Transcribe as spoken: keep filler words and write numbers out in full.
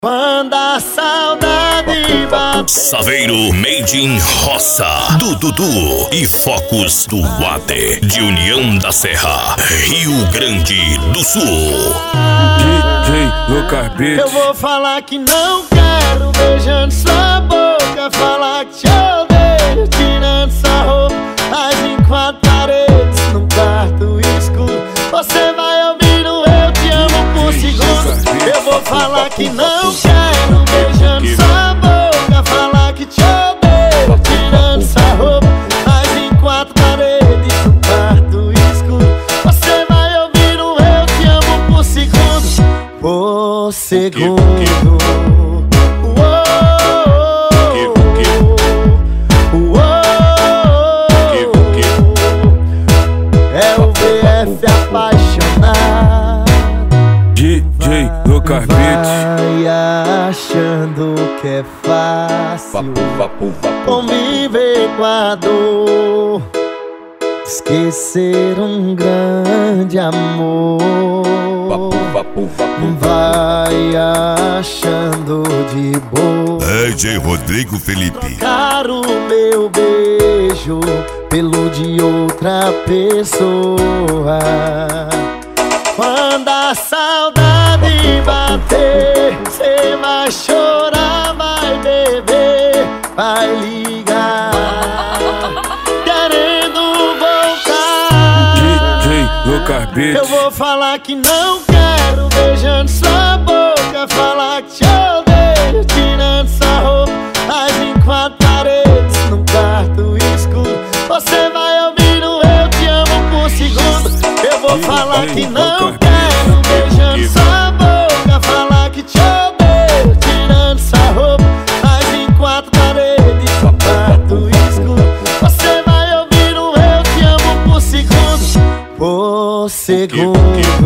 Quando a saudade bate. Saveiro Made in Roça, do Dudu e Focos do Guate, de União da Serra, Rio Grande do Sul. D J Lucas Beats. Eu vou falar que não quero, beijando sua boca. Falar que te odeio, tirando sua roupa. Mas em quatro paredes, num quarto escuro, você vai ouvir o eu te amo por segundo. Eu vou falar que não quero, beijando sua boca. Falar que te odeio, tirando sua roupa. Mas em quatro paredes, num quarto escuro, você vai ouvir o eu te amo por segundo. Por segundo. Apaixonado, D J Lucas Beats. vai achando que é fácil conviver com a dor, esquecer um grande amor. Vai achando de boa D J Rodrigo Felipe. trocar o meu beijo pelo de outra pessoa. Quando a saudade bater, cê vai chorar, vai beber, vai ligar, querendo voltar. D J Lucas Beats. Eu vou falar que não quero, beijando sua boca. Falar que te odeio, tirando sua roupa. Mas em quatro paredes, num quarto escuro, você vai ouvir o eu te amo por segundo. Eu vou falar que não quero, beijando sua boca. Falar que te odeio, tirando sua roupa. Mas em quatro paredes, num quarto escuro, você vai ouvir o eu te amo por segundo. Por segundo.